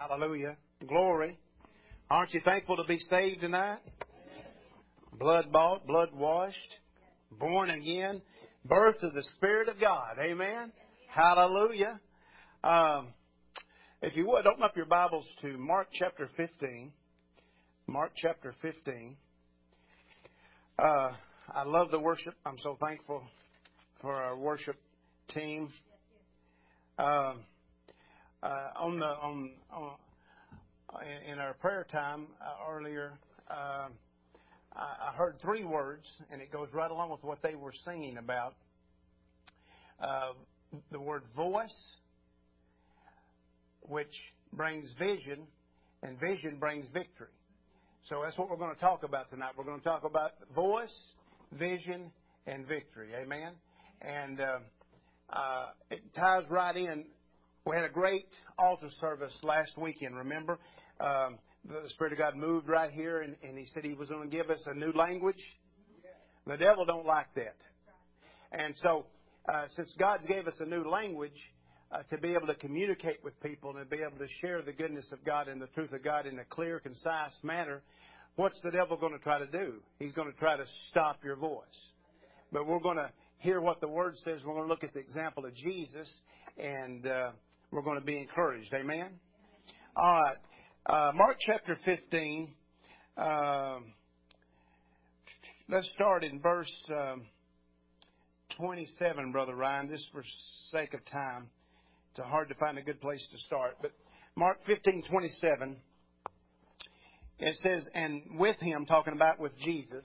Hallelujah. Glory. Aren't you thankful to be saved tonight? Blood bought, blood washed, born again, birth of the Spirit of God. Amen. Hallelujah. If you would, open up your Bibles to Mark chapter 15. Mark chapter 15. I love the worship. I'm so thankful for our worship team. In our prayer time earlier, I heard three words, and it goes right along with what they were singing about. The word voice, which brings vision, and vision brings victory. So that's what we're going to talk about tonight. We're going to talk about voice, vision, and victory. Amen? And it ties right in. We had a great altar service last weekend, remember? The Spirit of God moved right here, and He said He was going to give us a new language. The devil don't like that. And so, since God gave us a new language to be able to communicate with people and to be able to share the goodness of God and the truth of God in a clear, concise manner, what's the devil going to try to do? He's going to try to stop your voice. But we're going to hear what the Word says. We're going to look at the example of Jesus, and we're going to be encouraged. Amen? All right. Mark chapter 15. Let's start in verse 27, Brother Ryan, just for sake of time. It's hard to find a good place to start. But Mark 15:27, it says, and with Him, talking about with Jesus,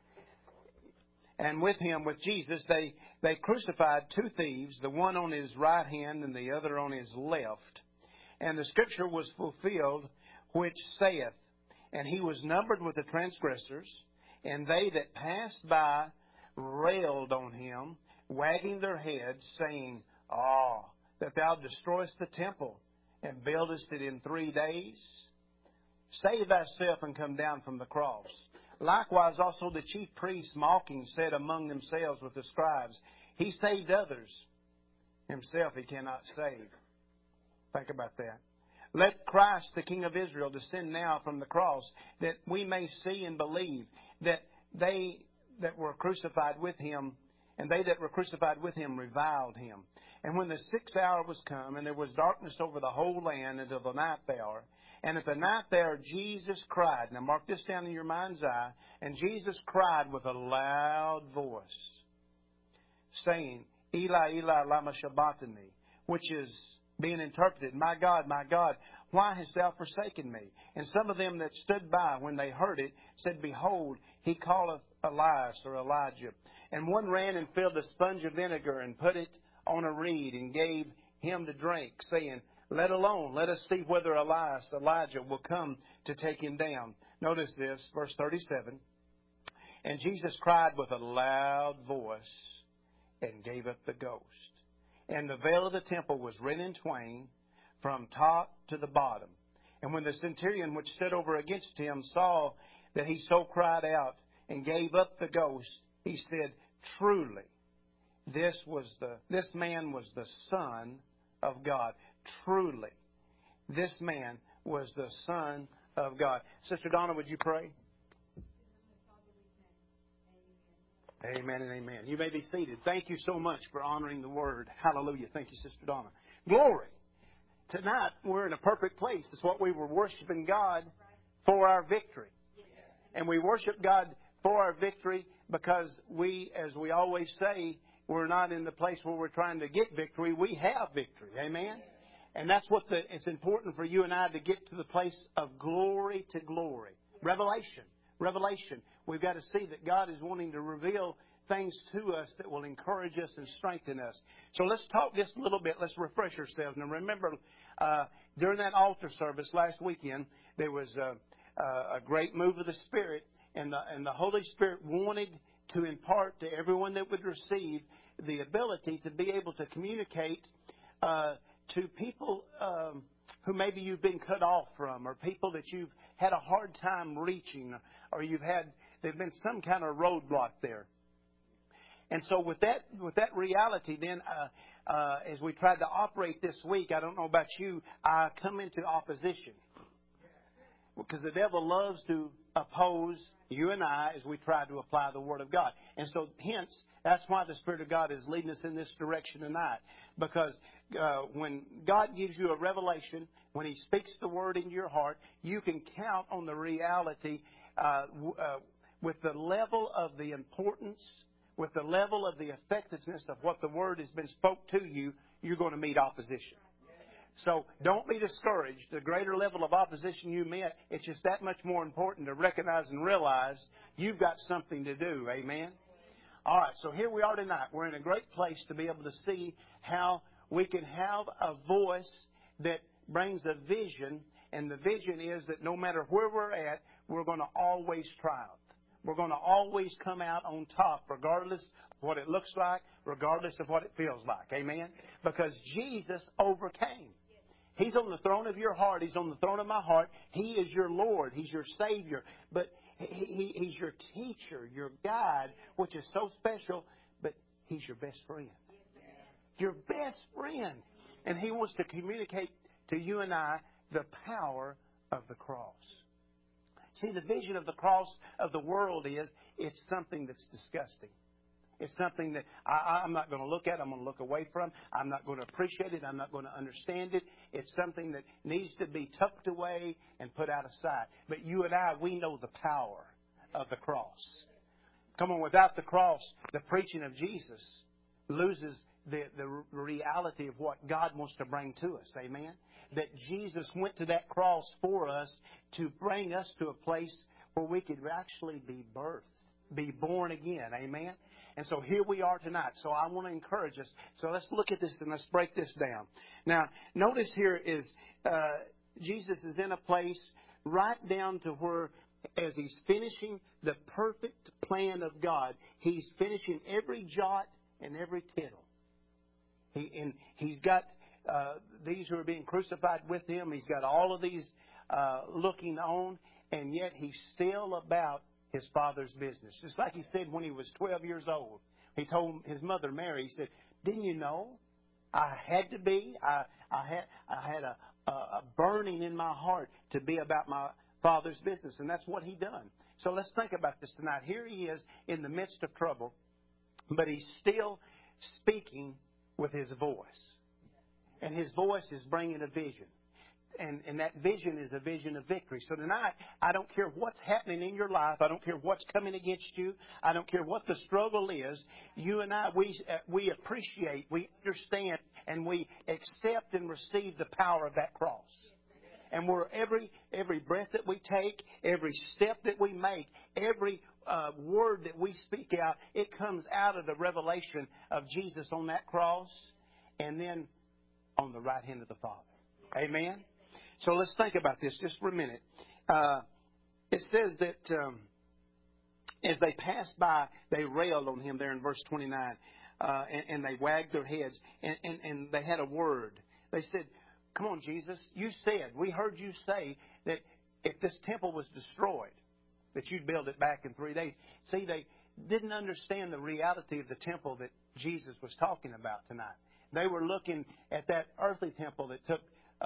and with Him, with Jesus, they crucified two thieves, the one on His right hand and the other on His left. And the Scripture was fulfilled, which saith, and He was numbered with the transgressors, and they that passed by railed on Him, wagging their heads, saying, that Thou destroyest the temple, and buildest it in 3 days? Save Thyself, and come down from the cross. Likewise also the chief priests, mocking, said among themselves with the scribes, He saved others, Himself He cannot save. Think about that. Let Christ, the King of Israel, descend now from the cross, that we may see and believe that they that were crucified with Him, and they that were crucified with Him reviled Him. And when the 6th hour was come, and there was darkness over the whole land until the 9th hour, and at the 9th hour Jesus cried. Now mark this down in your mind's eye. And Jesus cried with a loud voice, saying, Eli, Eli, lama sabachthani, which is being interpreted, my God, why hast Thou forsaken me? And some of them that stood by, when they heard it, said, Behold, he calleth Elias, or Elijah. And one ran and filled a sponge of vinegar, and put it on a reed, and gave him to drink, saying, Let alone, let us see whether Elijah will come to take him down. Notice this, verse 37. And Jesus cried with a loud voice, and gave up the ghost. And the veil of the temple was rent in twain, from top to the bottom. And when the centurion which stood over against him saw that he so cried out, and gave up the ghost, he said, Truly, this man was the Son of God. Truly, this man was the Son of God. Sister Donna, would you pray? Amen and amen. You may be seated. Thank you so much for honoring the Word. Hallelujah. Thank you, Sister Donna. Glory. Tonight, we're in a perfect place. It's what we were worshiping God for our victory. And we worship God for our victory because we, as we always say, we're not in the place where we're trying to get victory. We have victory. Amen? And that's what it's important for you and I to get to the place of glory to glory. Revelation. We've got to see that God is wanting to reveal things to us that will encourage us and strengthen us. So let's talk just a little bit. Let's refresh ourselves. Now remember, during that altar service last weekend, there was a great move of the Spirit, and the Holy Spirit wanted to impart to everyone that would receive the ability to be able to communicate to people who maybe you've been cut off from, or people that you've had a hard time reaching, or there's been some kind of roadblock there. And so with that reality, then as we tried to operate this week, I don't know about you, I come into opposition. Because the devil loves to oppose you and I as we try to apply the Word of God. And so, hence, that's why the Spirit of God is leading us in this direction tonight. Because when God gives you a revelation, when He speaks the Word into your heart, you can count on the reality with the level of the importance, with the level of the effectiveness of what the Word has been spoke to you, you're going to meet opposition. So don't be discouraged. The greater level of opposition you met, it's just that much more important to recognize and realize you've got something to do. Amen? All right, so here we are tonight. We're in a great place to be able to see how we can have a voice that brings a vision, and the vision is that no matter where we're at, we're going to always triumph. We're going to always come out on top, regardless of what it looks like, regardless of what it feels like. Amen? Because Jesus overcame. He's on the throne of your heart. He's on the throne of my heart. He is your Lord. He's your Savior. But He's your teacher, your guide, which is so special. But He's your best friend. Your best friend. And He wants to communicate to you and I the power of the cross. See, the vision of the cross of the world is it's something that's disgusting. It's something that I'm not going to look at. I'm going to look away from. I'm not going to appreciate it. I'm not going to understand it. It's something that needs to be tucked away and put out of sight. But you and I, we know the power of the cross. Come on, without the cross, the preaching of Jesus loses the reality of what God wants to bring to us. Amen? That Jesus went to that cross for us to bring us to a place where we could actually be birthed, be born again. Amen? And so here we are tonight. So I want to encourage us. So let's look at this and let's break this down. Now, notice here is Jesus is in a place right down to where as He's finishing the perfect plan of God, He's finishing every jot and every tittle. He's got these who are being crucified with Him. He's got all of these looking on, and yet He's still about His Father's business. Just like He said when He was 12 years old. He told His mother, Mary, He said, didn't you know I had to be? I had a burning in my heart to be about my Father's business. And that's what He done. So let's think about this tonight. Here He is in the midst of trouble, but He's still speaking with His voice. And His voice is bringing a vision. And that vision is a vision of victory. So tonight, I don't care what's happening in your life. I don't care what's coming against you. I don't care what the struggle is. You and I, we appreciate, we understand, and we accept and receive the power of that cross. And we're every breath that we take, every step that we make, every word that we speak out, it comes out of the revelation of Jesus on that cross and then on the right hand of the Father. Amen? So let's think about this just for a minute. It says that as they passed by, they railed on Him there in verse 29, and they wagged their heads, and they had a word. They said, come on, Jesus, you said, we heard you say that if this temple was destroyed, that you'd build it back in 3 days. See, they didn't understand the reality of the temple that Jesus was talking about tonight. They were looking at that earthly temple that took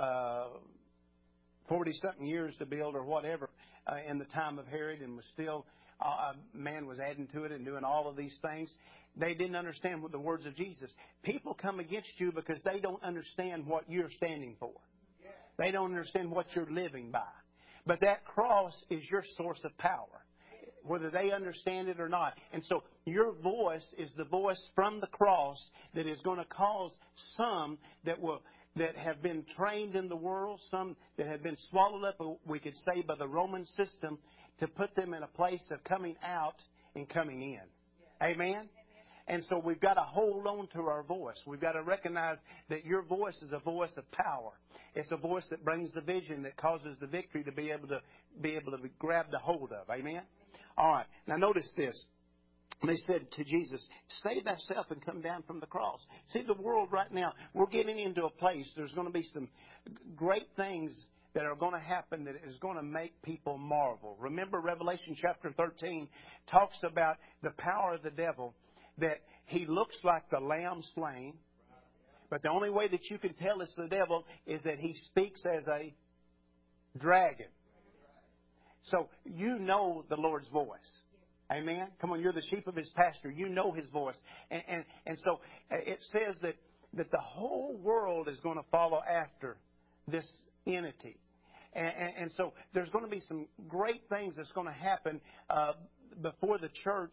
40-something years to build or whatever in the time of Herod, and was still, man was adding to it and doing all of these things. They didn't understand what the words of Jesus. People come against you because they don't understand what you're standing for. They don't understand what you're living by. But that cross is your source of power, whether they understand it or not. And so your voice is the voice from the cross that is going to cause some that have been trained in the world, some that have been swallowed up, we could say, by the Roman system, to put them in a place of coming out and coming in. Amen? And so we've got to hold on to our voice. We've got to recognize that your voice is a voice of power. It's a voice that brings the vision, that causes the victory to be able to be grabbed a hold of. Amen? All right. Now notice this. They said to Jesus, save thyself and come down from the cross. See, the world right now, we're getting into a place, there's going to be some great things that are going to happen that is going to make people marvel. Remember, Revelation chapter 13 talks about the power of the devil, that he looks like the lamb slain, But the only way that you can tell it's the devil is that he speaks as a dragon. So you know the Lord's voice. Amen? Come on, you're the sheep of His pasture. You know His voice. And so it says that the whole world is going to follow after this entity. And so there's going to be some great things that's going to happen before the church.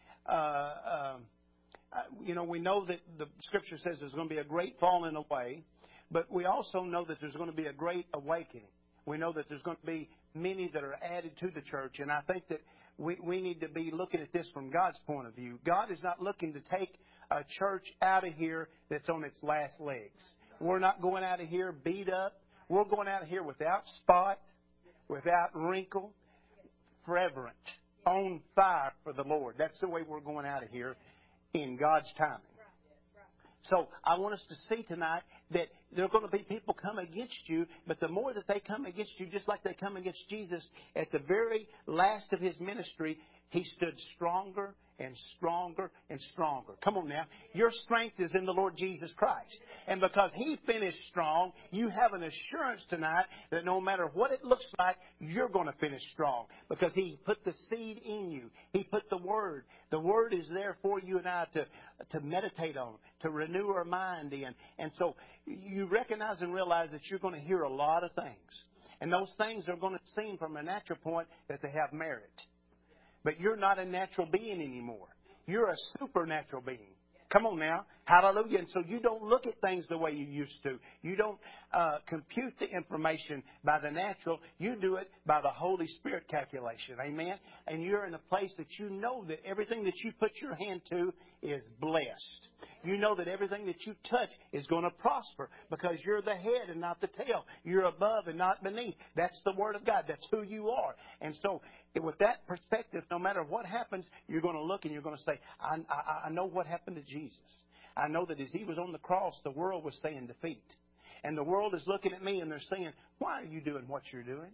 We know that the Scripture says there's going to be a great falling away, but we also know that there's going to be a great awakening. We know that there's going to be many that are added to the church, and I think that we need to be looking at this from God's point of view. God is not looking to take a church out of here that's on its last legs. We're not going out of here beat up. We're going out of here without spot, without wrinkle, fervent, on fire for the Lord. That's the way we're going out of here in God's timing. So I want us to see tonight that there are going to be people come against you, but the more that they come against you, just like they come against Jesus, at the very last of His ministry, He stood stronger and stronger and stronger. Come on now. Your strength is in the Lord Jesus Christ. And because He finished strong, you have an assurance tonight that no matter what it looks like, you're going to finish strong. Because He put the seed in you. He put the Word. The Word is there for you and I to meditate on, to renew our mind in. And so you recognize and realize that you're going to hear a lot of things. And those things are going to seem from a natural point that they have merit. But you're not a natural being anymore. You're a supernatural being. Come on now. Hallelujah. And so you don't look at things the way you used to. You don't compute the information by the natural. You do it by the Holy Spirit calculation. Amen? And you're in a place that you know that everything that you put your hand to is blessed. You know that everything that you touch is going to prosper because you're the head and not the tail. You're above and not beneath. That's the Word of God. That's who you are. And so with that perspective, no matter what happens, you're going to look and you're going to say, I know what happened to Jesus. I know that as He was on the cross, the world was saying defeat. And the world is looking at me and they're saying, why are you doing what you're doing?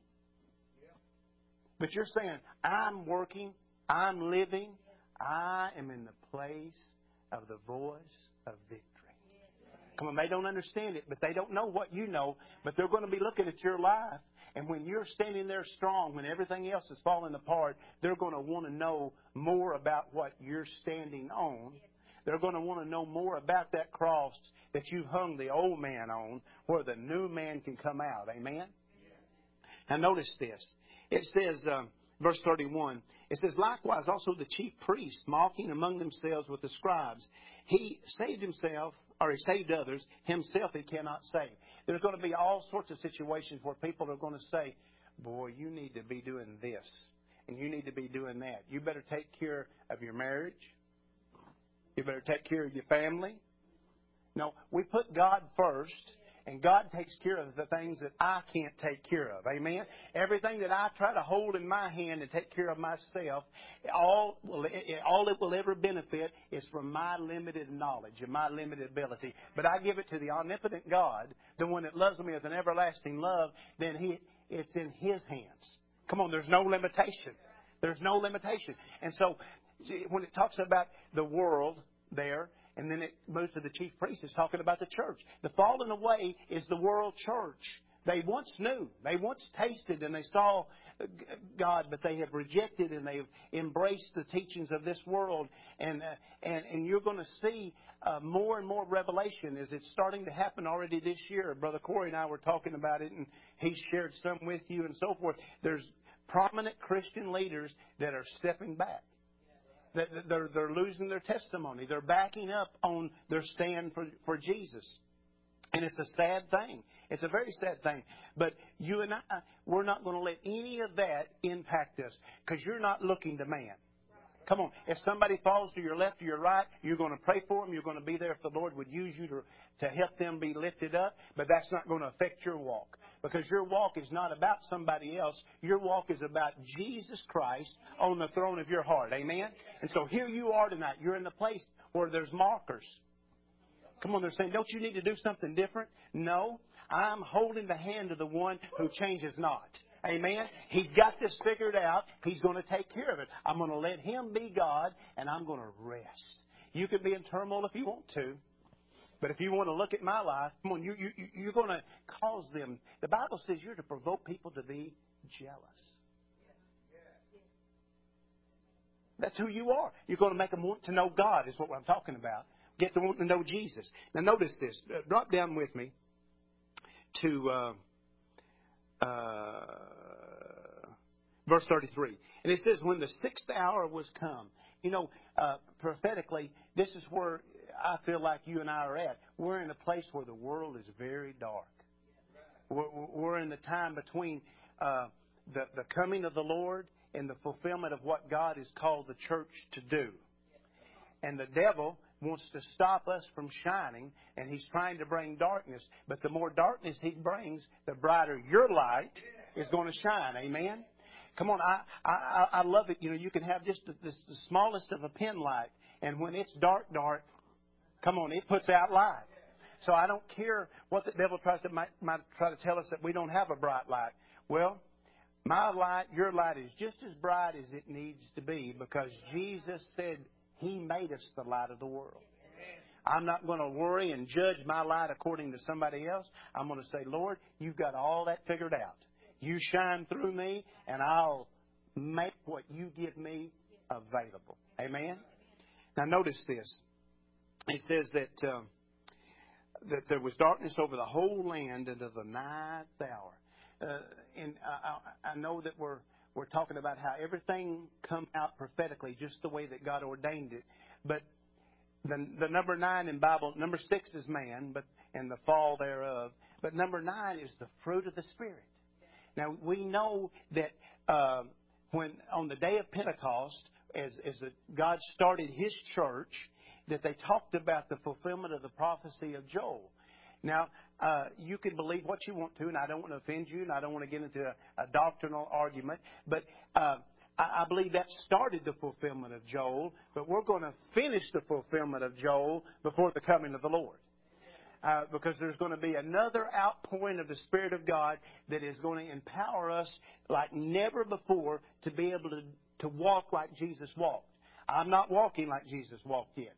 But you're saying, I'm working, I'm living, I am in the place of the voice of victory. Come on, they don't understand it, but they don't know what you know. But they're going to be looking at your life. And when you're standing there strong, when everything else is falling apart, they're going to want to know more about what you're standing on. They're going to want to know more about that cross that you hung the old man on, where the new man can come out. Amen? Now notice this. It says, verse 31, it says, likewise also the chief priests, mocking among themselves with the scribes. He saved himself, or he saved others. Himself he cannot save. There's going to be all sorts of situations where people are going to say, boy, you need to be doing this, and you need to be doing that. You better take care of your marriage. You better take care of your family. No, we put God first, and God takes care of the things that I can't take care of. Amen? Everything that I try to hold in my hand and take care of myself, all it will ever benefit is from my limited knowledge and my limited ability. But I give it to the omnipotent God, the one that loves me with an everlasting love, then it's in His hands. Come on, there's no limitation. There's no limitation. And so when it talks about the world there, and then it moves to the chief priest, it's talking about the church. The fallen away is the world church. They once knew. They once tasted and they saw God, but they have rejected and they've embraced the teachings of this world. And you're going to see more and more revelation as it's starting to happen already this year. Brother Corey and I were talking about it, and he shared some with you and so forth. There's prominent Christian leaders that are stepping back. They're losing their testimony. They're backing up on their stand for Jesus. And it's a sad thing. It's a very sad thing. But you and I, we're not going to let any of that impact us because you're not looking to man. Come on. If somebody falls to your left or your right, you're going to pray for them. You're going to be there if the Lord would use you to help them be lifted up. But that's not going to affect your walk. Because your walk is not about somebody else. Your walk is about Jesus Christ on the throne of your heart. Amen? And so here you are tonight. You're in the place where there's markers. Come on, they're saying, don't you need to do something different? No. I'm holding the hand of the one who changes not. Amen? He's got this figured out. He's going to take care of it. I'm going to let Him be God, and I'm going to rest. You can be in turmoil if you want to. But if you want to look at my life, come on, you're going to cause them. The Bible says you're to provoke people to be jealous. That's who you are. You're going to make them want to know God is what I'm talking about. Get them wanting to know Jesus. Now notice this. Drop down with me to verse 33. And it says, when the 6th hour was come. You know, prophetically, this is where I feel like you and I are at. We're in a place where the world is very dark. We're in the time between the coming of the Lord and the fulfillment of what God has called the church to do. And the devil wants to stop us from shining, and he's trying to bring darkness. But the more darkness he brings, the brighter your light is going to shine. Amen? Come on, I love it. You know, you can have just the smallest of a pin light, and when it's dark, come on, it puts out light. So I don't care what the devil might try to tell us that we don't have a bright light. Well, my light, your light is just as bright as it needs to be, because Jesus said He made us the light of the world. I'm not going to worry and judge my light according to somebody else. I'm going to say, Lord, you've got all that figured out. You shine through me, and I'll make what you give me available. Amen? Now notice this. It says that there was darkness over the whole land until the 9th hour. And I know that we're talking about how everything come out prophetically just the way that God ordained it. But the number 9 in Bible, number 6 is man, and the fall thereof. But number 9 is the fruit of the Spirit. Now we know that when on the day of Pentecost, as God started His church, that they talked about the fulfillment of the prophecy of Joel. Now, you can believe what you want to, and I don't want to offend you, and I don't want to get into a doctrinal argument, but I believe that started the fulfillment of Joel, but we're going to finish the fulfillment of Joel before the coming of the Lord. Because there's going to be another outpouring of the Spirit of God that is going to empower us like never before to be able to walk like Jesus walked. I'm not walking like Jesus walked yet.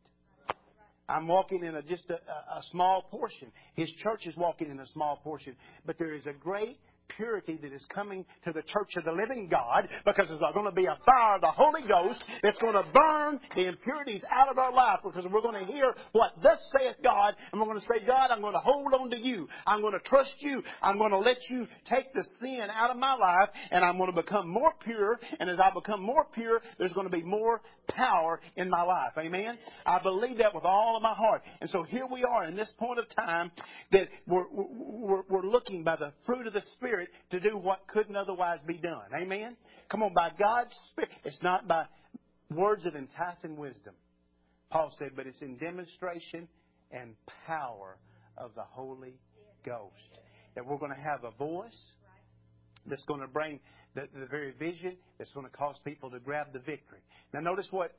I'm walking in just a small portion. His church is walking in a small portion. But there is a great purity that is coming to the church of the living God, because there's going to be a fire of the Holy Ghost that's going to burn the impurities out of our life, because we're going to hear what thus saith God, and we're going to say, God, I'm going to hold on to you. I'm going to trust you. I'm going to let you take the sin out of my life, and I'm going to become more pure. And as I become more pure, there's going to be more power in my life. Amen? I believe that with all of my heart. And so here we are in this point of time that we're looking by the fruit of the Spirit to do what couldn't otherwise be done. Amen? Come on, by God's Spirit. It's not by words of enticing wisdom. Paul said, but it's in demonstration and power of the Holy Ghost. That we're going to have a voice that's going to bring the very vision that's going to cause people to grab the victory. Now notice what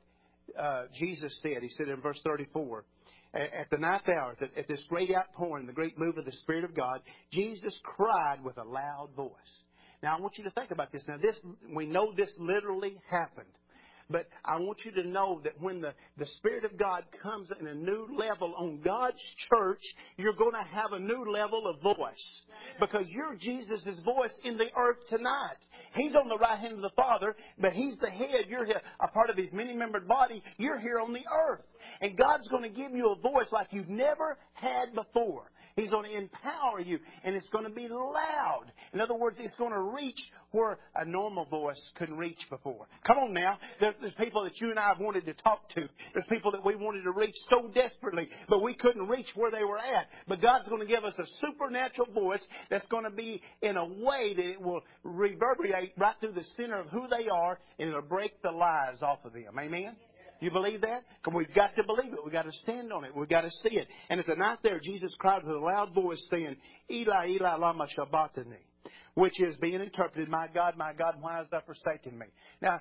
Jesus said. He said in verse 34, at the 9th hour, at this great outpouring, the great move of the Spirit of God, Jesus cried with a loud voice. Now I want you to think about this. Now we know this literally happened. But I want you to know that when the Spirit of God comes in a new level on God's church, you're going to have a new level of voice. Because you're Jesus' voice in the earth tonight. He's on the right hand of the Father, but He's the head. You're a part of His many-membered body. You're here on the earth. And God's going to give you a voice like you've never had before. He's going to empower you, and it's going to be loud. In other words, it's going to reach where a normal voice couldn't reach before. Come on now. There's people that you and I have wanted to talk to. There's people that we wanted to reach so desperately, but we couldn't reach where they were at. But God's going to give us a supernatural voice that's going to be in a way that it will reverberate right through the center of who they are, and it'll break the lies off of them. Amen? You believe that? Because we've got to believe it. We've got to stand on it. We've got to see it. And at the night there, Jesus cried with a loud voice, saying, Eli, Eli, lama sabachthani, which is being interpreted, my God, why hast thou forsaken me? Now,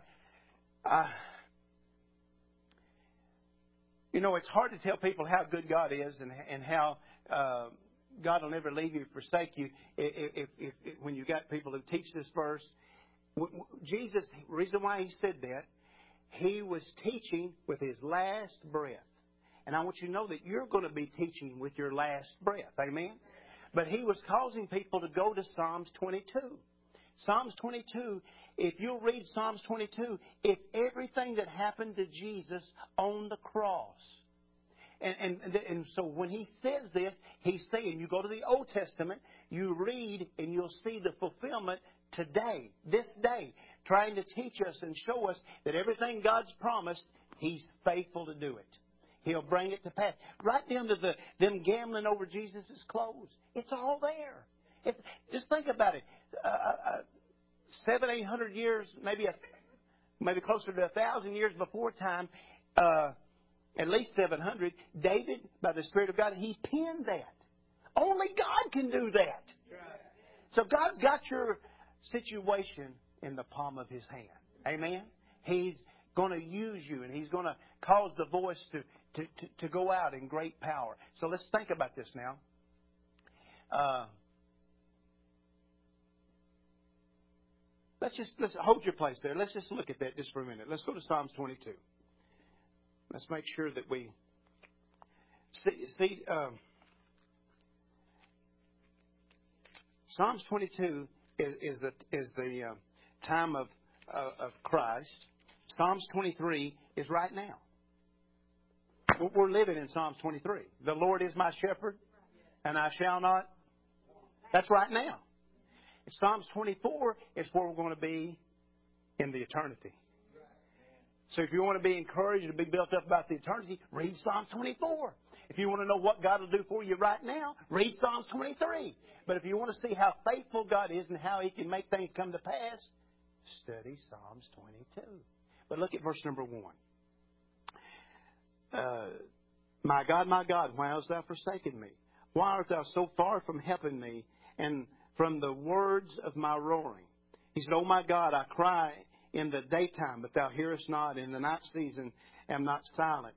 it's hard to tell people how good God is and how God will never leave you or forsake you if when you got people who teach this verse. Jesus, the reason why He said that, He was teaching with His last breath. And I want you to know that you're going to be teaching with your last breath. Amen? But he was causing people to go to Psalms 22. Psalms 22, if you'll read Psalms 22, it's everything that happened to Jesus on the cross. And so when he says this, he's saying, you go to the Old Testament, you read, and you'll see the fulfillment today, this day, trying to teach us and show us that everything God's promised, He's faithful to do it. He'll bring it to pass. Right down to them gambling over Jesus' clothes. It's all there. Just think about it. 700-800 years, maybe closer to 1,000 years before time, at least 700, David, by the Spirit of God, he penned that. Only God can do that. So God's got your situation in the palm of His hand. Amen? He's going to use you, and He's going to cause the voice to go out in great power. So let's think about this now. Let's hold your place there. Let's just look at that just for a minute. Let's go to Psalms 22. Let's make sure that we see. Psalms 22 is the time of Christ. Psalms 23 is right now. We're living in Psalms 23. The Lord is my shepherd, and I shall not. That's right now. Psalms 24 is where we're going to be in the eternity. So if you want to be encouraged and be built up about the eternity, read Psalms 24. If you want to know what God will do for you right now, read Psalms 23. But if you want to see how faithful God is and how He can make things come to pass, study Psalms 22. But look at verse number 1. My God, why hast thou forsaken me? Why art thou so far from helping me and from the words of my roaring? He said, Oh my God, I cry in the daytime, but thou hearest not. In the night season, am not silent.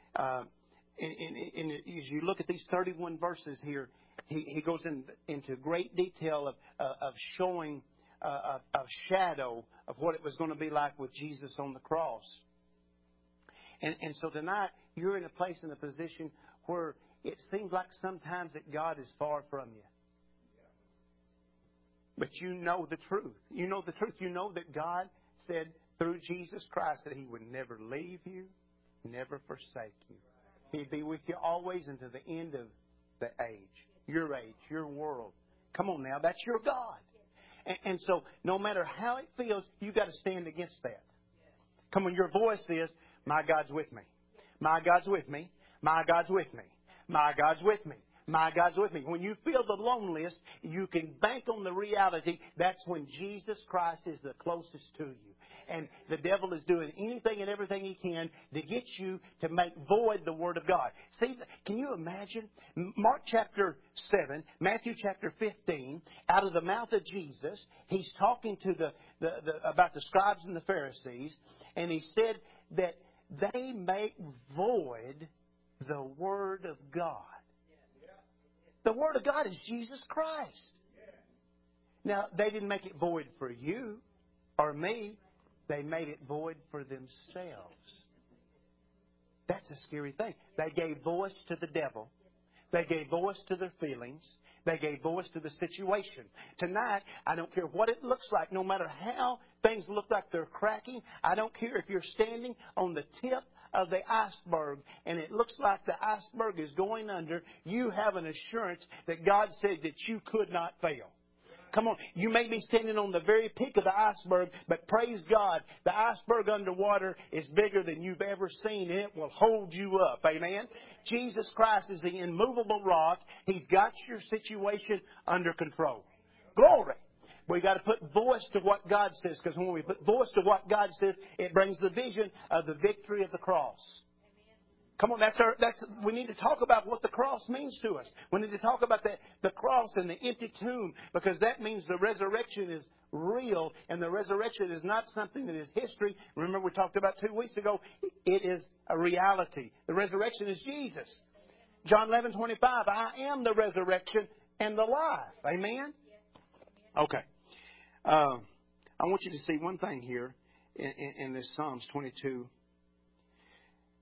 And as you look at these 31 verses here, he goes into great detail of showing a shadow of what it was going to be like with Jesus on the cross. And so tonight, you're in a place, in a position where it seems like sometimes that God is far from you. But you know the truth. You know the truth. You know that God said through Jesus Christ that He would never leave you, never forsake you. He'd be with you always until the end of the age, your world. Come on now, that's your God. And so no matter how it feels, you've got to stand against that. Come on, your voice is, my God's with me. My God's with me. My God's with me. My God's with me. My God's with me. When you feel the loneliest, you can bank on the reality that's when Jesus Christ is the closest to you. And the devil is doing anything and everything he can to get you to make void the Word of God. See, can you imagine? Mark chapter 7, Matthew chapter 15, out of the mouth of Jesus, He's talking to about the scribes and the Pharisees, and He said that they make void the Word of God. The Word of God is Jesus Christ. Now, they didn't make it void for you or me. They made it void for themselves. That's a scary thing. They gave voice to the devil. They gave voice to their feelings. They gave voice to the situation. Tonight, I don't care what it looks like, no matter how things look like they're cracking. I don't care if you're standing on the tip of the iceberg and it looks like the iceberg is going under. You have an assurance that God said that you could not fail. Come on, you may be standing on the very peak of the iceberg, but praise God, the iceberg underwater is bigger than you've ever seen, and it will hold you up. Amen? Jesus Christ is the immovable rock. He's got your situation under control. Glory! We've got to put voice to what God says, because when we put voice to what God says, it brings the vision of the victory of the cross. Come on, we need to talk about what the cross means to us. We need to talk about the cross and the empty tomb, because that means the resurrection is real, and the resurrection is not something that is history. Remember, we talked about 2 weeks ago, it is a reality. The resurrection is Jesus. John 11:25, I am the resurrection and the life. Amen? Okay. I want you to see one thing here in this Psalms 22.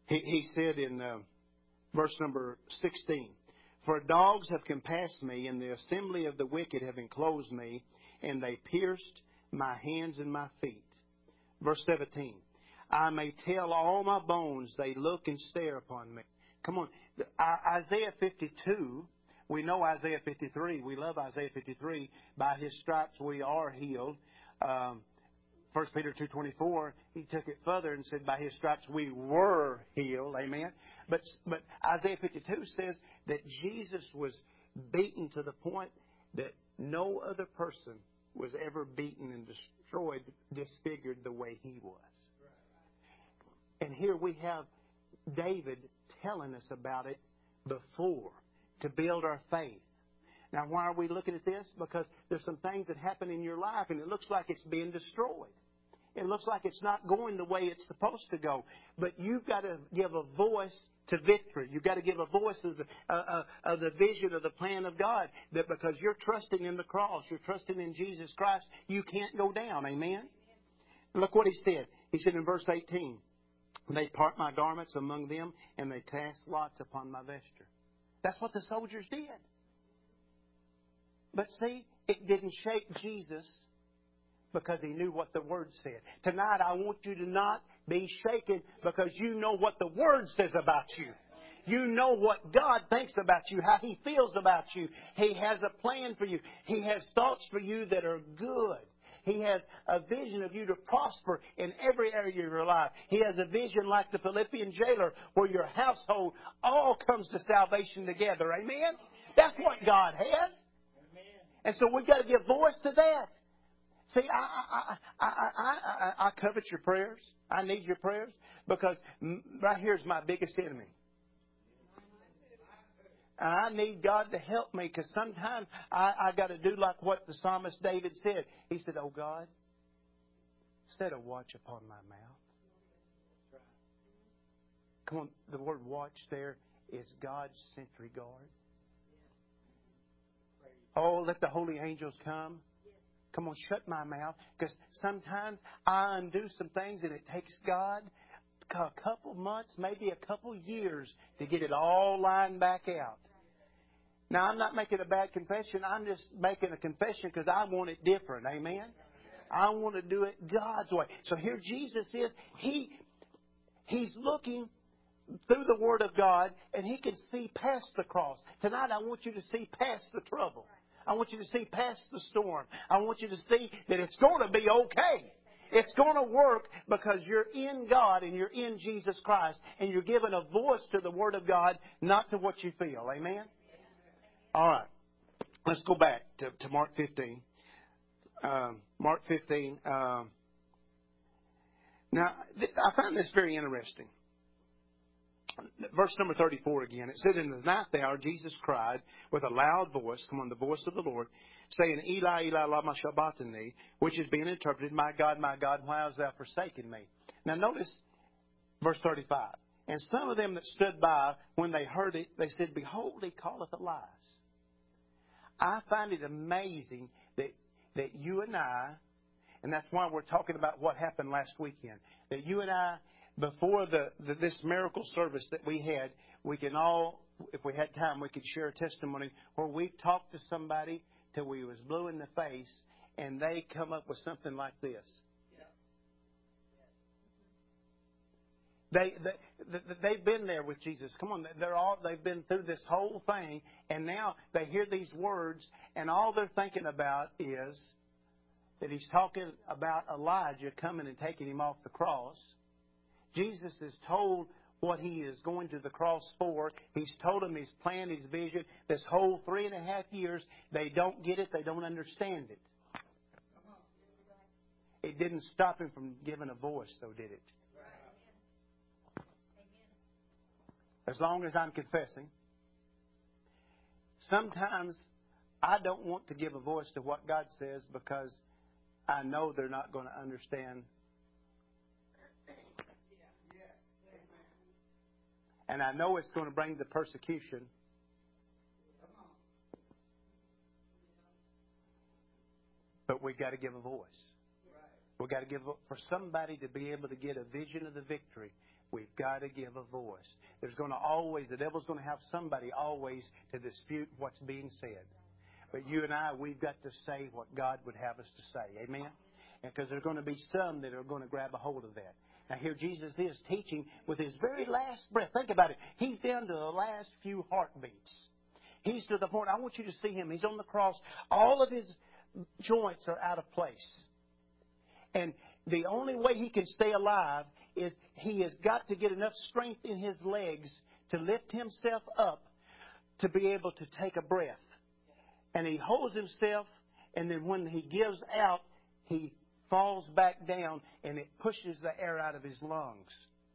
He said in verse number 16, "For dogs have compassed me, and the assembly of the wicked have enclosed me, and they pierced my hands and my feet." Verse 17, "I may tell all my bones, they look and stare upon me." Come on. Isaiah 52, we know Isaiah 53. We love Isaiah 53. By His stripes we are healed. 1 Peter 2:24, he took it further and said, by His stripes we were healed. Amen. But Isaiah 52 says that Jesus was beaten to the point that no other person was ever beaten and destroyed, disfigured the way He was. And here we have David telling us about it before to build our faith. Now, why are we looking at this? Because there's some things that happen in your life and it looks like it's being destroyed. It looks like it's not going the way it's supposed to go. But you've got to give a voice to victory. You've got to give a voice of the vision of the plan of God. That because you're trusting in the cross, you're trusting in Jesus Christ, you can't go down. Amen? Look what He said. He said in verse 18, "They part my garments among them, and they cast lots upon my vesture." That's what the soldiers did. But see, it didn't shake Jesus because He knew what the Word said. Tonight, I want you to not be shaken because you know what the Word says about you. You know what God thinks about you, how He feels about you. He has a plan for you. He has thoughts for you that are good. He has a vision of you to prosper in every area of your life. He has a vision like the Philippian jailer where your household all comes to salvation together. Amen? That's what God has. And so we've got to give voice to that. See, I covet your prayers. I need your prayers because right here is my biggest enemy. And I need God to help me because sometimes I got to do like what the psalmist David said. He said, "Oh God, set a watch upon my mouth." Come on, the word watch there is God's sentry guard. Oh, let the holy angels come. Come on, shut my mouth. Because sometimes I undo some things and it takes God a couple months, maybe a couple years to get it all lined back out. Now, I'm not making a bad confession. I'm just making a confession because I want it different. Amen? I want to do it God's way. So here Jesus is. He's looking through the Word of God and He can see past the cross. Tonight, I want you to see past the trouble. I want you to see past the storm. I want you to see that it's going to be okay. It's going to work because you're in God and you're in Jesus Christ and you're giving a voice to the Word of God, not to what you feel. Amen? All right. Let's go back to Mark 15. Mark 15. Now, I find this very interesting. Verse number 34 again. It said, "In the ninth hour, Jesus cried with a loud voice," come on, the voice of the Lord, saying, "Eli, Eli, lama sabachthani," which is being interpreted, my God, why hast thou forsaken me?" Now notice verse 35. "And some of them that stood by, when they heard it, they said, Behold, he calleth Elias." I find it amazing that you and I, and that's why we're talking about what happened last weekend, that you and I, before this miracle service that we had, we can all, if we had time, we could share a testimony where we talked to somebody till we was blue in the face, and they come up with something like this. They've been there with Jesus. Come on, they've been through this whole thing, and now they hear these words, and all they're thinking about is that He's talking about Elijah coming and taking him off the cross. Jesus is told what He is going to the cross for. He's told them His plan, His vision. This whole 3.5 years, they don't get it. They don't understand it. It didn't stop Him from giving a voice, though, did it? As long as I'm confessing. Sometimes I don't want to give a voice to what God says because I know they're not going to understand. And I know it's going to bring the persecution. But we've got to give a voice. We've got to give, for somebody to be able to get a vision of the victory, we've got to give a voice. There's going to always, the devil's going to have somebody always to dispute what's being said. But you and I, we've got to say what God would have us to say. Amen? And because there's going to be some that are going to grab a hold of that. Now here Jesus is teaching with his very last breath. Think about it. He's down to the last few heartbeats. He's to the point, I want you to see him. He's on the cross. All of his joints are out of place. And the only way he can stay alive is he has got to get enough strength in his legs to lift himself up to be able to take a breath. And he holds himself, and then when he gives out, he falls back down, and it pushes the air out of his lungs.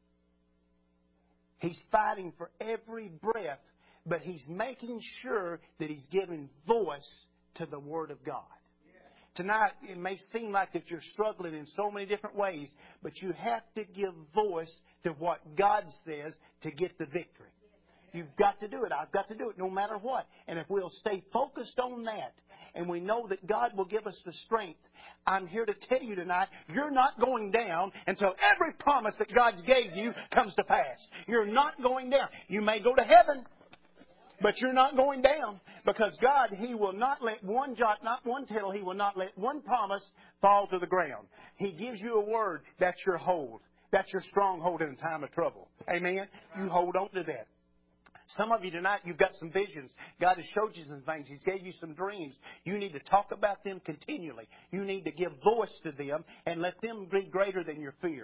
He's fighting for every breath, but he's making sure that he's giving voice to the Word of God. Tonight, it may seem like that you're struggling in so many different ways, but you have to give voice to what God says to get the victory. You've got to do it. I've got to do it no matter what. And if we'll stay focused on that, and we know that God will give us the strength, I'm here to tell you tonight, you're not going down until every promise that God gave you comes to pass. You're not going down. You may go to heaven, but you're not going down, because God, He will not let one jot, not one tittle, He will not let one promise fall to the ground. He gives you a word. That's your hold. That's your stronghold in a time of trouble. Amen? You hold on to that. Some of you tonight, you've got some visions. God has showed you some things. He's gave you some dreams. You need to talk about them continually. You need to give voice to them and let them be greater than your fear.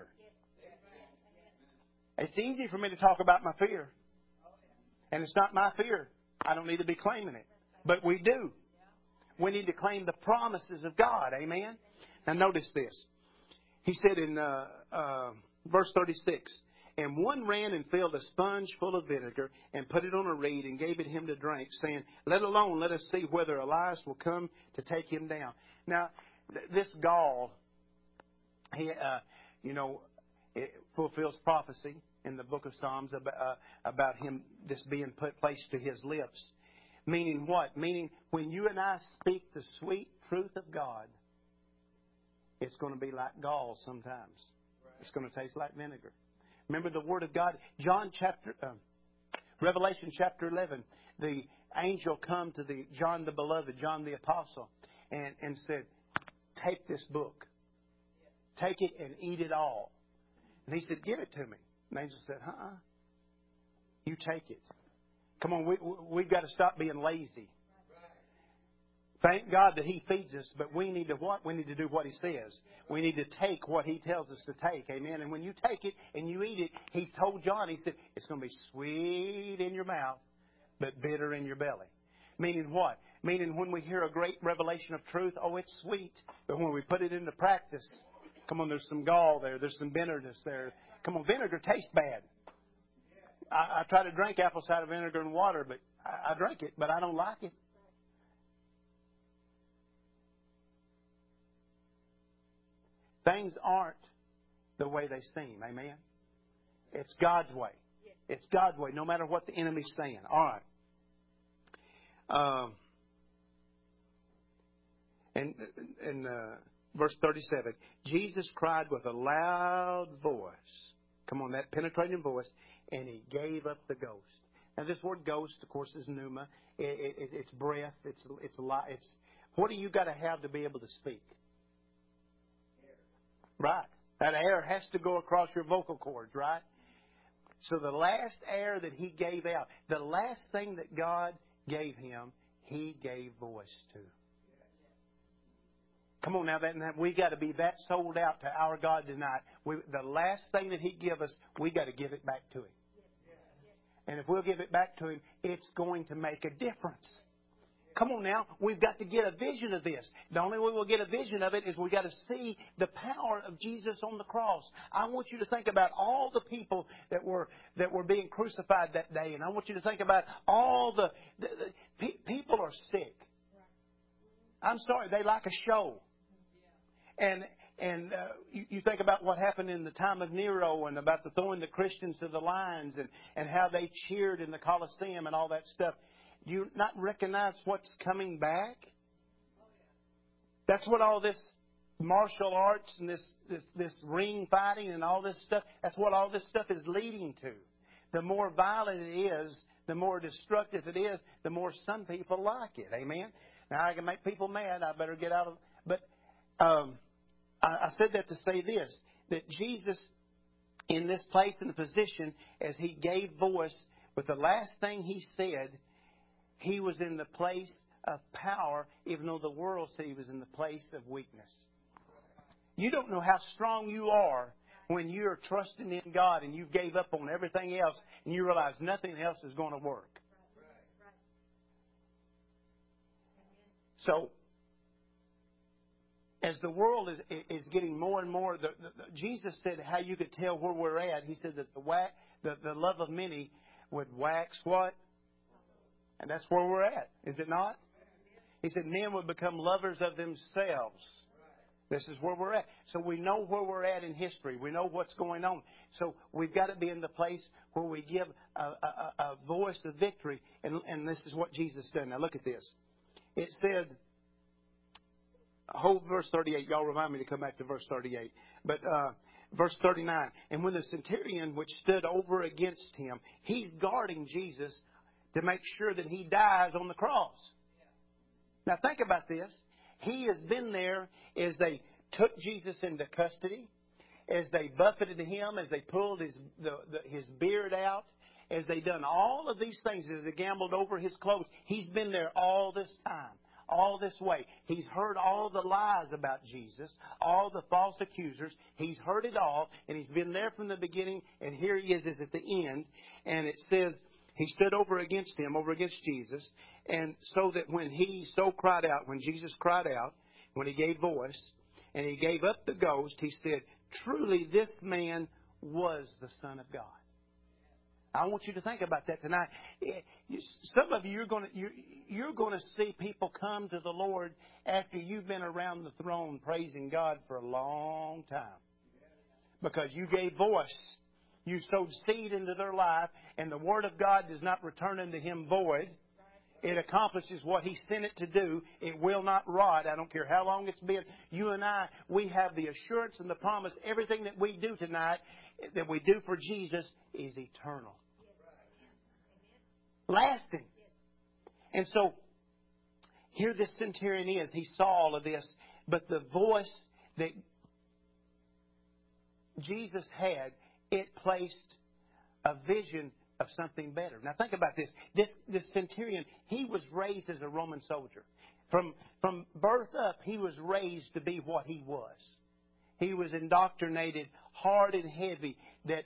It's easy for me to talk about my fear. And it's not my fear. I don't need to be claiming it. But we do. We need to claim the promises of God. Amen? Now notice this. He said in verse 36, and one ran and filled a sponge full of vinegar and put it on a reed and gave it him to drink, saying, let alone, let us see whether Elias will come to take him down. Now, this gall, it fulfills prophecy in the book of Psalms about him, this being placed to his lips. Meaning what? Meaning when you and I speak the sweet truth of God, it's going to be like gall sometimes. It's going to taste like vinegar. Remember the Word of God? Revelation chapter 11, the angel come to John the Beloved, John the Apostle, and said, take this book. Take it and eat it all. And he said, give it to me. And the angel said, you take it. Come on, we've got to stop being lazy. Thank God that He feeds us, but we need to what? We need to do what He says. We need to take what He tells us to take. Amen. And when you take it and you eat it, He told John, He said, it's going to be sweet in your mouth, but bitter in your belly. Meaning what? Meaning when we hear a great revelation of truth, it's sweet. But when we put it into practice, come on, there's some gall there. There's some bitterness there. Come on, vinegar tastes bad. I try to drink apple cider vinegar and water, but I drink it, but I don't like it. Things aren't the way they seem. Amen? It's God's way. It's God's way, no matter what the enemy's saying. All right. And verse 37, Jesus cried with a loud voice. Come on, that penetrating voice. And He gave up the ghost. Now, this word ghost, of course, is pneuma. It's breath. It's what do you got to have to be able to speak? Right. That air has to go across your vocal cords, right? So the last air that He gave out, the last thing that God gave Him, He gave voice to. Come on now, we got to be that sold out to our God tonight. The last thing that He give us, we got to give it back to Him. And if we'll give it back to Him, it's going to make a difference. Come on now, we've got to get a vision of this. The only way we'll get a vision of it is we've got to see the power of Jesus on the cross. I want you to think about all the people that were being crucified that day. And I want you to think about all the people are sick. I'm sorry, they like a show. And you think about what happened in the time of Nero and about the throwing the Christians to the lions and how they cheered in the Colosseum and all that stuff. Do you not recognize what's coming back? That's what all this martial arts and this ring fighting and all this stuff. That's what all this stuff is leading to. The more violent it is, the more destructive it is, the more some people like it. Amen? Now, I can make people mad. I better get out of... But I said that to say this, that Jesus, in this place and the position, as He gave voice, with the last thing He said, He was in the place of power, even though the world said He was in the place of weakness. You don't know how strong you are when you're trusting in God and you gave up on everything else and you realize nothing else is going to work. So, as the world is getting more and more, Jesus said how you could tell where we're at. He said that the love of many would wax what? And that's where we're at, is it not? He said men would become lovers of themselves. This is where we're at. So we know where we're at in history. We know what's going on. So we've got to be in the place where we give a voice of victory. And this is what Jesus did. Now look at this. It said, whole verse 38. Y'all remind me to come back to verse 38. But verse 39. And when the centurion which stood over against him, he's guarding Jesus to make sure that he dies on the cross. Now think about this. He has been there as they took Jesus into custody, as they buffeted him, as they pulled his beard out, as they done all of these things, as they gambled over his clothes. He's been there all this time, all this way. He's heard all the lies about Jesus, all the false accusers. He's heard it all, and he's been there from the beginning, and here he is at the end. And it says, he stood over against him, over against Jesus, and so that when he so cried out, when Jesus cried out, when he gave voice, and he gave up the ghost, he said, truly this man was the Son of God. I want you to think about that tonight. Some of you, you're going to see people come to the Lord after you've been around the throne praising God for a long time. Because you gave voice. You sowed seed into their life, and the Word of God does not return unto Him void. It accomplishes what He sent it to do. It will not rot. I don't care how long it's been. You and I, we have the assurance and the promise. Everything that we do tonight, that we do for Jesus, is eternal. Lasting. And so, here this centurion is. He saw all of this. But the voice that Jesus had, it placed a vision of something better. Now think about this. This centurion, he was raised as a Roman soldier. From birth up, he was raised to be what he was. He was indoctrinated hard and heavy that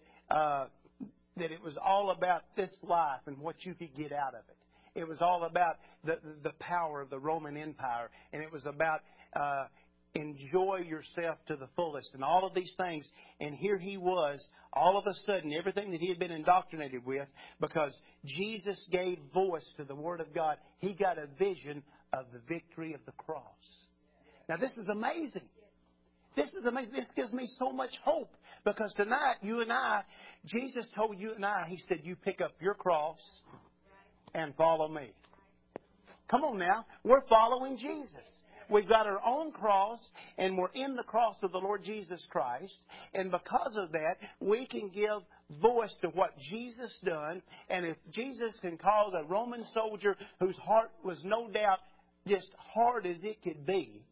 it was all about this life and what you could get out of it. It was all about the power of the Roman Empire. And it was about enjoy yourself to the fullest and all of these things. And here he was, all of a sudden, everything that he had been indoctrinated with, because Jesus gave voice to the Word of God, he got a vision of the victory of the cross. Now this is amazing. This is amazing. This gives me so much hope, because tonight, you and I, Jesus told you and I, He said, you pick up your cross and follow me. Come on now. We're following Jesus. We've got our own cross, and we're in the cross of the Lord Jesus Christ. And because of that, we can give voice to what Jesus done. And if Jesus can cause a Roman soldier whose heart was no doubt just hard as it could be,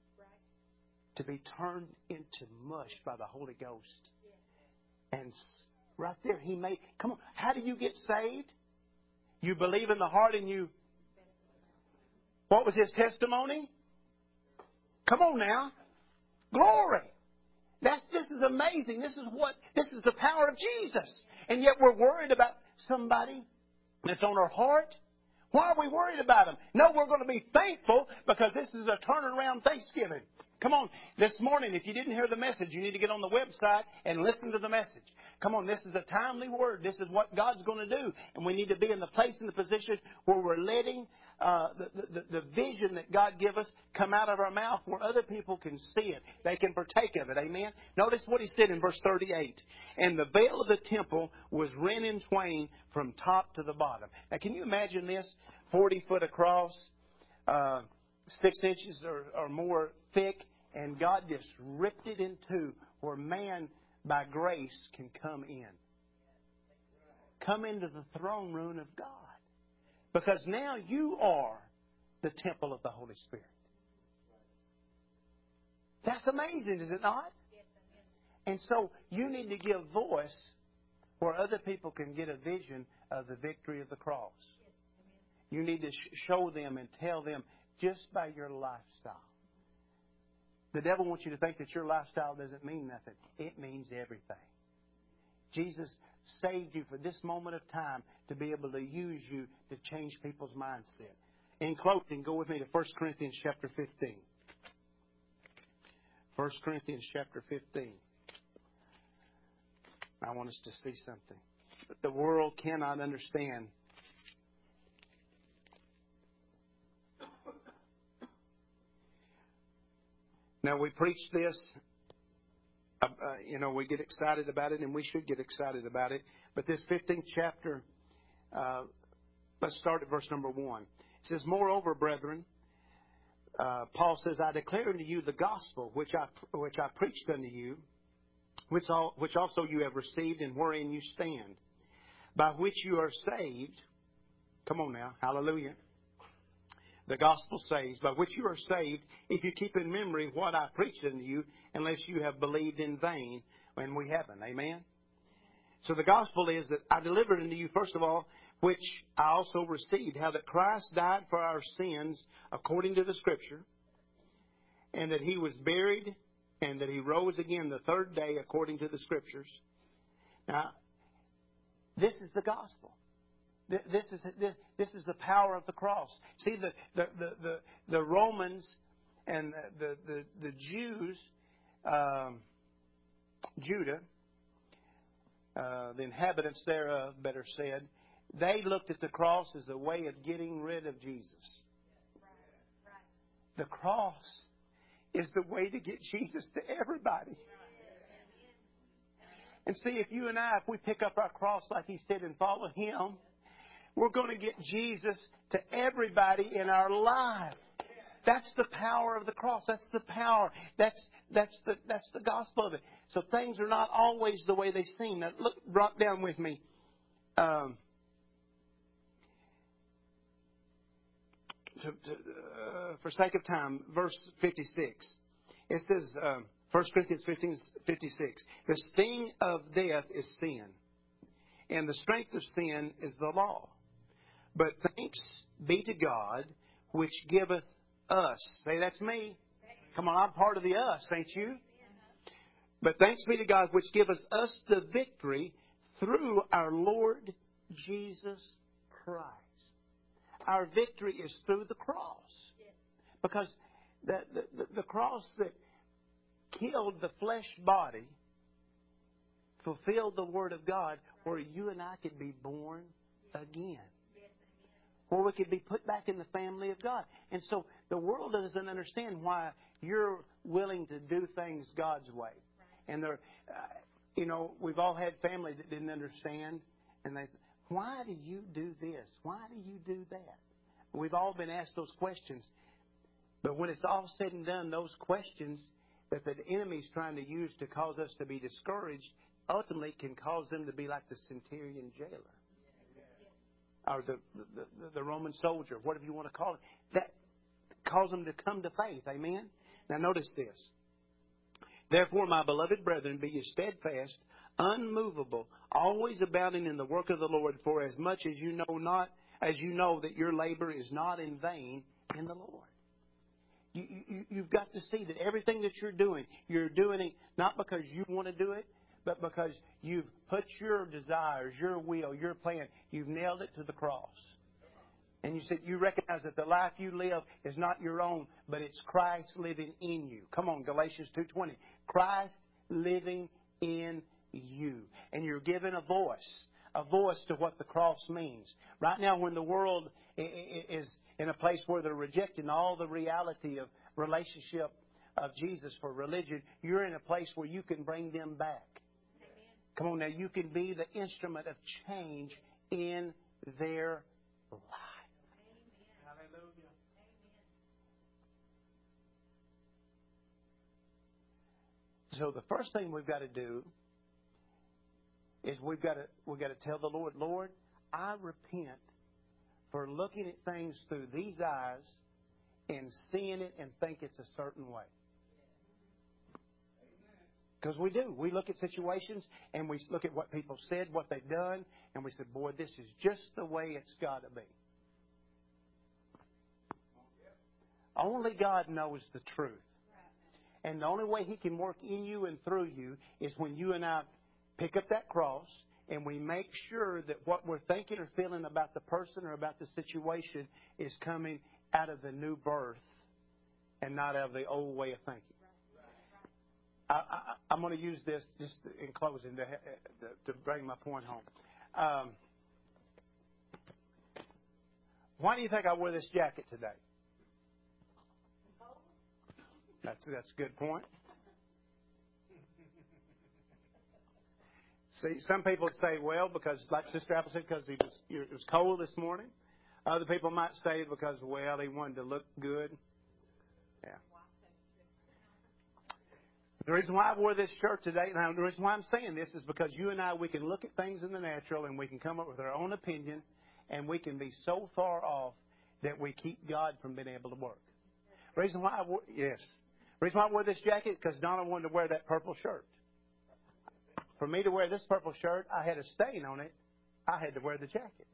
to be turned into mush by the Holy Ghost. And right there, He made... Come on, how do you get saved? You believe in the heart and you... What was his testimony? Come on now. Glory. This is amazing. This is the power of Jesus. And yet we're worried about somebody that's on our heart. Why are we worried about them? No, we're going to be thankful because this is a turnaround Thanksgiving. Come on. This morning, if you didn't hear the message, you need to get on the website and listen to the message. Come on, this is a timely word. This is what God's going to do. And we need to be in the place and the position where we're letting the vision that God give us come out of our mouth where other people can see it. They can partake of it. Amen? Notice what he said in verse 38. And the veil of the temple was rent in twain from top to the bottom. Now, can you imagine this? 40 foot across, 6 inches or more thick, And God just ripped it in two where man, by grace, can come in. Come into the throne room of God. Because now you are the temple of the Holy Spirit. That's amazing, is it not? And so you need to give voice where other people can get a vision of the victory of the cross. You need to show them and tell them just by your lifestyle. The devil wants you to think that your lifestyle doesn't mean nothing. It means everything. Jesus saved you for this moment of time to be able to use you to change people's mindset. In closing, go with me to 1 Corinthians chapter 15. 1 Corinthians chapter 15. I want us to see something that the world cannot understand. Now, we preach this. We get excited about it, and we should get excited about it. But this 15th chapter, let's start at verse number 1. It says, "Moreover, brethren," Paul says, "I declare unto you the gospel which I preached unto you, which also you have received, and wherein you stand, by which you are saved." Come on now, hallelujah. The gospel saves, by which you are saved, if you keep in memory what I preached unto you, unless you have believed in vain, and we haven't. Amen? So the gospel is that I delivered unto you, first of all, which I also received, how that Christ died for our sins according to the Scripture, and that He was buried, and that He rose again the third day according to the Scriptures. Now, this is the gospel. This is the power of the cross. See, the Romans and the Jews, Judah, the inhabitants thereof, better said, they looked at the cross as a way of getting rid of Jesus. The cross is the way to get Jesus to everybody. And see, if you and I, if we pick up our cross like He said and follow Him, we're going to get Jesus to everybody in our life. That's the power of the cross. That's the power. That's the gospel of it. So things are not always the way they seem. Now, look, drop down with me. For sake of time, verse 56. It says, 1 Corinthians 15:56. The sting of death is sin, and the strength of sin is the law. But thanks be to God, which giveth us. Say, that's me. Come on, I'm part of the us, ain't you? But thanks be to God, which giveth us the victory through our Lord Jesus Christ. Our victory is through the cross. Because the cross that killed the flesh body fulfilled the Word of God where you and I could be born again. Where we could be put back in the family of God. And so the world doesn't understand why you're willing to do things God's way. And we've all had family that didn't understand. And they, why do you do this? Why do you do that? We've all been asked those questions. But when it's all said and done, those questions that the enemy's trying to use to cause us to be discouraged ultimately can cause them to be like the centurion jailer. Or the Roman soldier, whatever you want to call it. That cause them to come to faith. Amen? Now notice this. Therefore, my beloved brethren, be ye steadfast, unmovable, always abounding in the work of the Lord, for as much as you know that your labor is not in vain in the Lord. You've got to see that everything that you're doing it not because you want to do it, but because you've put your desires, your will, your plan, you've nailed it to the cross. And you said you recognize that the life you live is not your own, but it's Christ living in you. Come on, Galatians 2:20. Christ living in you. And you're given a voice to what the cross means. Right now, when the world is in a place where they're rejecting all the reality of relationship of Jesus for religion, you're in a place where you can bring them back. Come on now, you can be the instrument of change in their life. Hallelujah. So the first thing we've got to do is we've got to tell the Lord, Lord, I repent for looking at things through these eyes and seeing it and think it's a certain way. Because we do. We look at situations and we look at what people said, what they've done, and we say, boy, this is just the way it's got to be. Only God knows the truth. And the only way He can work in you and through you is when you and I pick up that cross and we make sure that what we're thinking or feeling about the person or about the situation is coming out of the new birth and not out of the old way of thinking. I'm going to use this just in closing to bring my point home. Why do you think I wear this jacket today? That's a good point. See, some people say, well, because, like Sister Apple said, because it was cold this morning. Other people might say because, well, he wanted to look good. Yeah. The reason why I wore this shirt today, now the reason why I'm saying this is because you and I, we can look at things in the natural and we can come up with our own opinion and we can be so far off that we keep God from being able to work. The reason why I wore this jacket because Donna wanted to wear that purple shirt. For me to wear this purple shirt, I had a stain on it. I had to wear the jacket.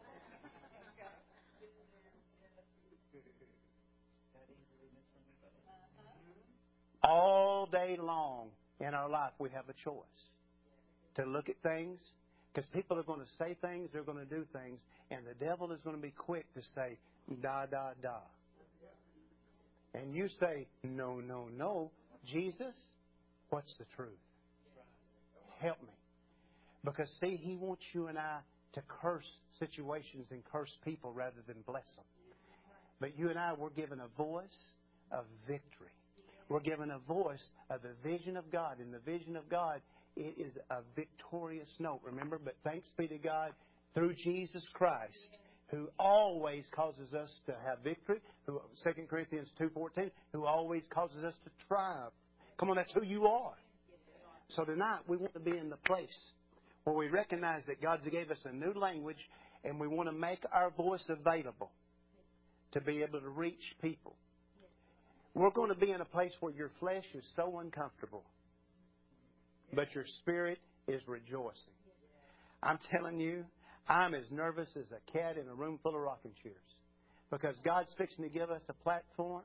All day long in our life, we have a choice to look at things because people are going to say things, they're going to do things, and the devil is going to be quick to say, da, da, da. And you say, no, no, no. Jesus, what's the truth? Help me. Because, see, He wants you and I to curse situations and curse people rather than bless them. But you and I, we're given a voice of victory. We're given a voice of the vision of God. And the vision of God, it is a victorious note. Remember, but thanks be to God through Jesus Christ, who always causes us to have victory. 2 Corinthians 2:14, who always causes us to triumph. Come on, that's who you are. So tonight, we want to be in the place where we recognize that God's gave us a new language and we want to make our voice available to be able to reach people. We're going to be in a place where your flesh is so uncomfortable, but your spirit is rejoicing. I'm telling you, I'm as nervous as a cat in a room full of rocking chairs because God's fixing to give us a platform.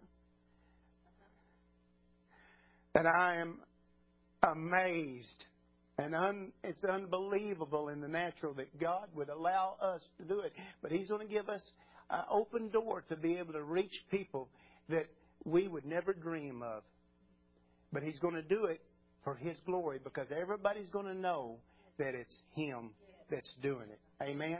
And I am amazed, and it's unbelievable in the natural that God would allow us to do it. But He's going to give us an open door to be able to reach people that we would never dream of. But He's going to do it for His glory because everybody's going to know that it's Him that's doing it. Amen?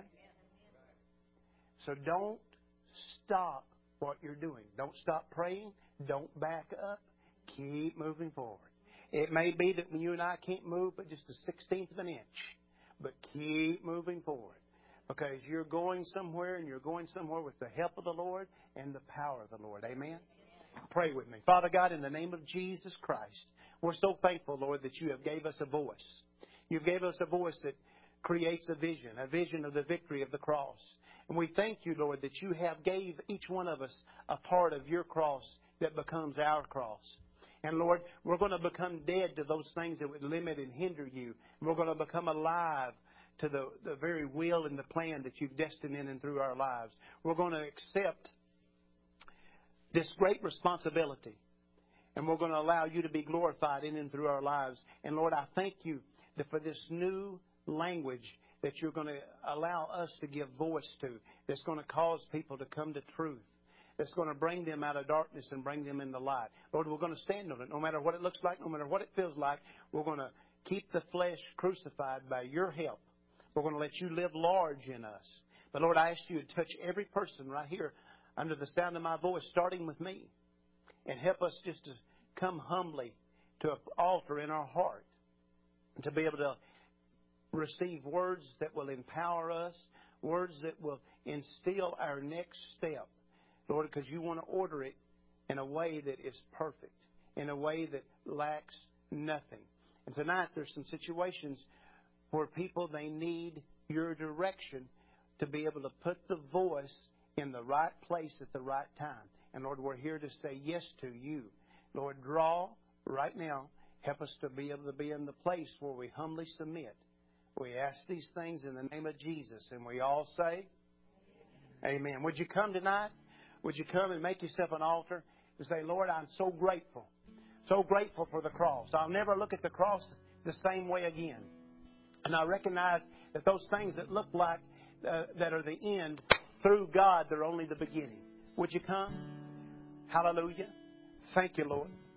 So don't stop what you're doing. Don't stop praying. Don't back up. Keep moving forward. It may be that you and I can't move but just a 16th of an inch. But keep moving forward. Because you're going somewhere and you're going somewhere with the help of the Lord and the power of the Lord. Amen? Pray with me. Father God, in the name of Jesus Christ, we're so thankful, Lord, that you have gave us a voice. You've gave us a voice that creates a vision of the victory of the cross. And we thank you, Lord, that you have gave each one of us a part of your cross that becomes our cross. And Lord, we're going to become dead to those things that would limit and hinder you. And we're going to become alive to the very will and the plan that you've destined in and through our lives. We're going to accept this great responsibility. And we're going to allow you to be glorified in and through our lives. And Lord, I thank you that for this new language that you're going to allow us to give voice to, that's going to cause people to come to truth, that's going to bring them out of darkness and bring them in the light. Lord, we're going to stand on it. No matter what it looks like, no matter what it feels like, we're going to keep the flesh crucified by your help. We're going to let you live large in us. But Lord, I ask you to touch every person right here under the sound of my voice, starting with me, and help us just to come humbly to an altar in our heart, to be able to receive words that will empower us, words that will instill our next step, Lord, because you want to order it in a way that is perfect, in a way that lacks nothing. And tonight there's some situations where people, they need your direction to be able to put the voice in the right place at the right time. And Lord, we're here to say yes to you. Lord, draw right now. Help us to be able to be in the place where we humbly submit. We ask these things in the name of Jesus. And we all say, Amen. Would you come tonight? Would you come and make yourself an altar and say, Lord, I'm so grateful. So grateful for the cross. I'll never look at the cross the same way again. And I recognize that those things that look like that are the end, through God, they're only the beginning. Would you come? Hallelujah. Thank you, Lord.